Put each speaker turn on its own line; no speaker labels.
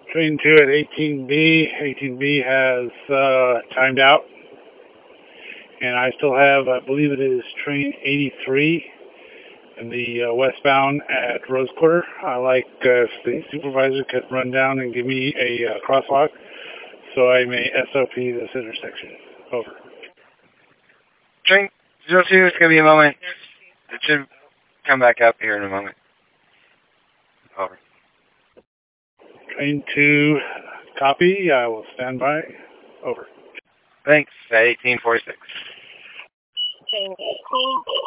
Train 2 at 18B. 18B has timed out. And I still have, I believe it is train 83 in the westbound at Rose Quarter. I like if the supervisor could run down and give me a crosswalk so I may SOP this intersection. Over.
Train 02, it's going to be a moment. It should come back up here in a moment. Over.
Train 2, copy. I will stand by. Over.
Thanks, at 1846.